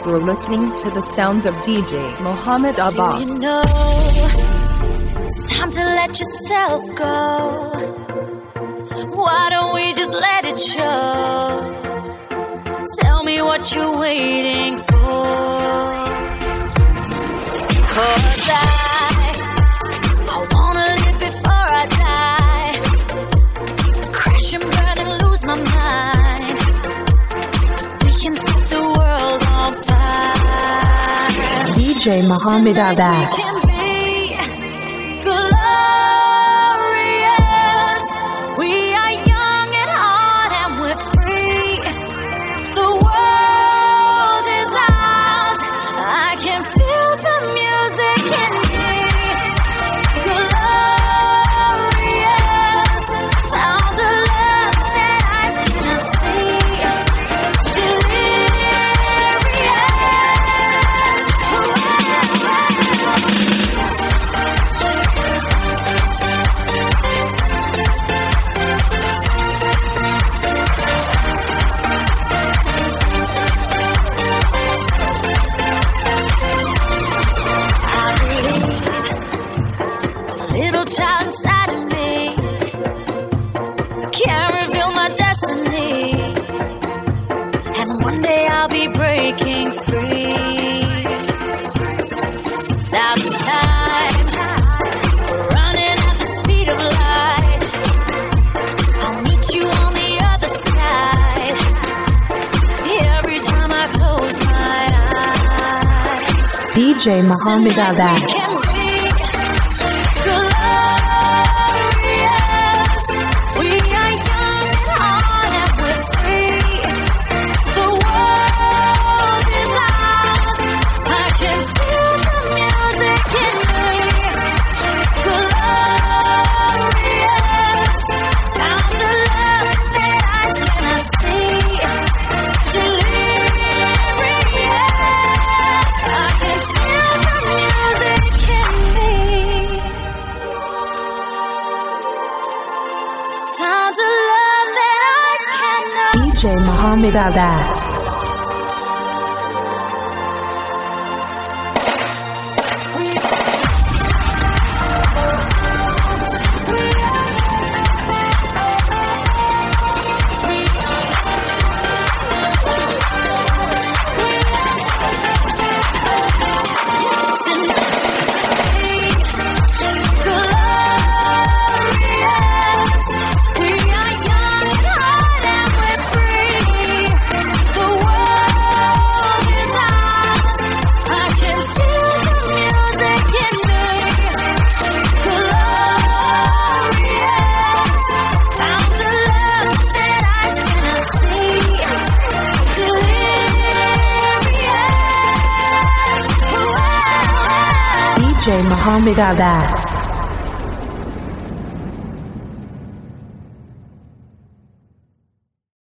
You're listening to the sounds of DJ Mohammed Abbas. Do you know it's time to let yourself go? Why don't we just let it show? Tell me what you're waiting for. 'Cause I wanna live before I die. Crash and burn and lose my mind. We can set the world on fire. DJ Mohammed Abbas. DJ Mohammed Abbas. DJ Mohammed Abbas. DJ Mohammed Abbas.